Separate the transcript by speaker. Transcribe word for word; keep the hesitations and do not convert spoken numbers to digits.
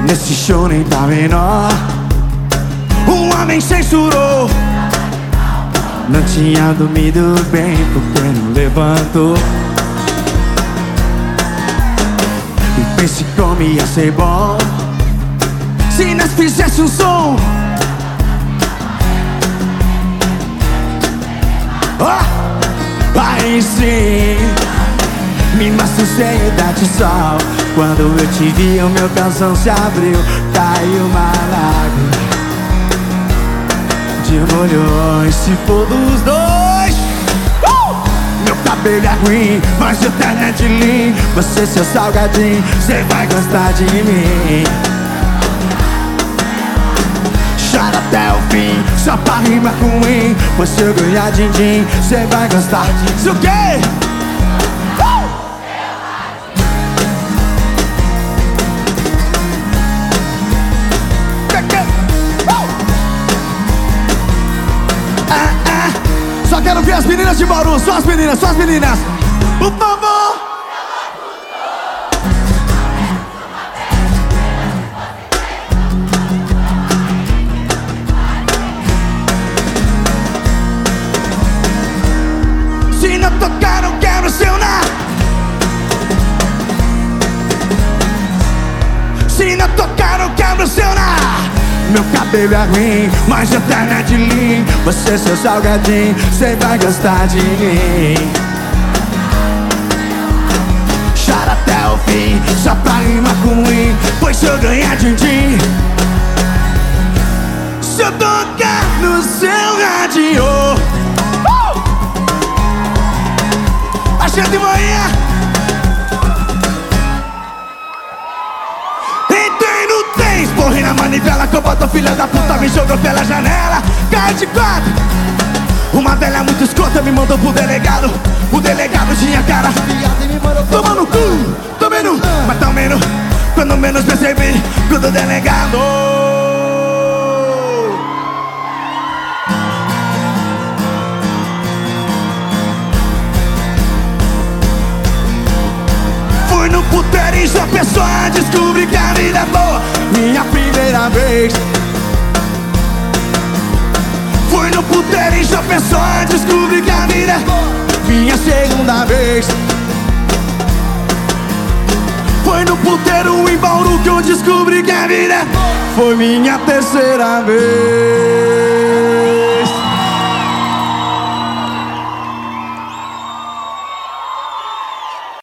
Speaker 1: Nesse show nem tá menor. Um homem censurou. Não tinha dormido bem porque não levantou. E pense como ia ser bom se nós fizesse um som. Oh, aí sim, me mostra o seio da sol. Quando eu te vi o meu calção se abriu. Caiu uma lágrima de molhou. E se for dos dois, uh! Meu cabelo é ruim, mas eu tenho de lean. Você, seu salgadinho, cê vai gostar de mim. Chora até o fim, só pra rimar com ruim. Pois se eu ganhar din-din, cê vai gostar disso. O quê? Uh! Ah, ah. Só quero ver as meninas de Bauru, só as meninas, só as meninas. Por favor. Se não tocar, não quero seu na. Se não tocar, não quebro seu na. Meu cabelo é ruim, mas eu tenho de lean. Você, seu salgadinho, cê vai gostar de mim. Chora até o fim, só pra rimar com ruim. Pois se eu ganhar din-din, se eu tocar no seu rádio, uh! Achei de manhã. Entrei no três, porrei na manivela. Que eu boto filha da puta, me jogou pela janela. Cai de quatro. Uma velha muito escrota me mandou pro delegado. O delegado tinha cara toma no cu, tomei no, mas também no. Quando menos percebi, quando o delegado fui no puteiro e João Pessoa, descobri que a vida é boa. Minha primeira vez. Fui no puteiro e João Pessoa, descobri que a vida é boa. Minha segunda vez. Foi no puteiro em Bauru que eu descobri que a vida é boa. Foi minha terceira vez.